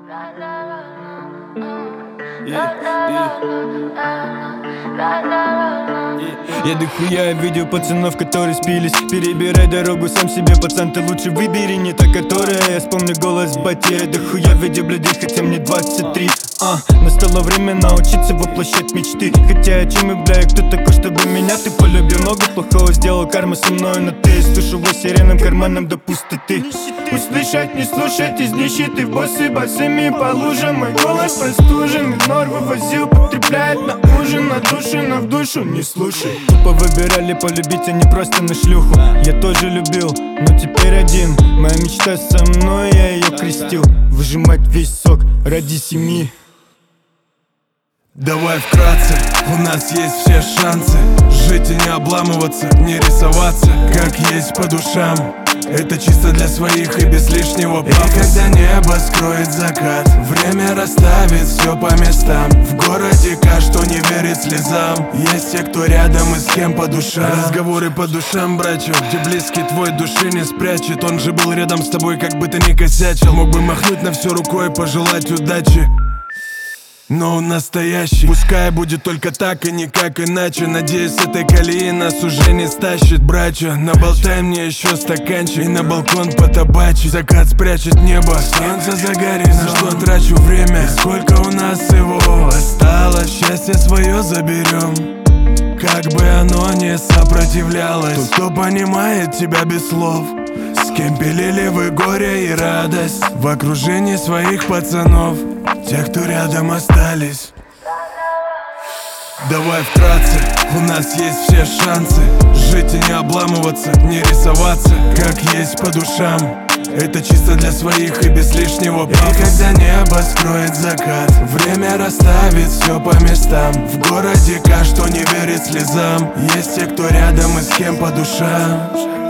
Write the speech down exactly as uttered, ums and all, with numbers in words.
Я дохуя видел пацанов, которые спились. Перебирай дорогу сам себе, пацан, ты лучше выбери не та, которая. Я вспомню голос бати, я дохуя видел людей, хотя мне двадцать три. А, настало время научиться воплощать мечты. Хотя о чем и бля, кто такой, чтобы меня ты полюбил? Много плохого сделал карма со мной, но ты слышу его сиренным карманом до пустоты. Услышать, не слушать, из нищеты в боссы босыми по лужам. Мой голос простужен, игнор вывозил, потребляет на ужин, на душу, но в душу не слушай. Тупо выбирали полюбить, а не просто на шлюху. Я тоже любил, но теперь один. Моя мечта со мной, я ее крестил. Выжимать весь сок ради семьи. Давай вкратце, у нас есть все шансы жить и не обламываться, не рисоваться, как есть по душам. Это чисто для своих и без лишнего пафоса. И когда небо скроет закат, время расставит все по местам. В городе каждый, что не верит слезам. Есть те, кто рядом и с кем по душам. Разговоры по душам, братья, где близкий твой души не спрячет. Он же был рядом с тобой, как бы ты ни косячил. Мог бы махнуть на все рукой, пожелать удачи, но он настоящий. Пускай будет только так и никак иначе. Надеюсь, с этой колеи нас уже не стащит. Братья, наболтай мне еще стаканчик и на балкон потабачить. Закат спрячет небо, солнце загорит. За что трачу время, и сколько у нас его осталось. Счастье свое заберем, как бы оно не сопротивлялось. Тот, кто понимает тебя без слов, с кем пилили вы горе и радость, в окружении своих пацанов, тех, кто рядом остались. Давай вкратце, у нас есть все шансы жить и не обламываться, не рисоваться, как есть по душам. Это чисто для своих и без лишнего пафоса. И когда небо скроет закат, время расставит все по местам. В городе каждый, кто не верит слезам. Есть те, кто рядом и с кем по душам.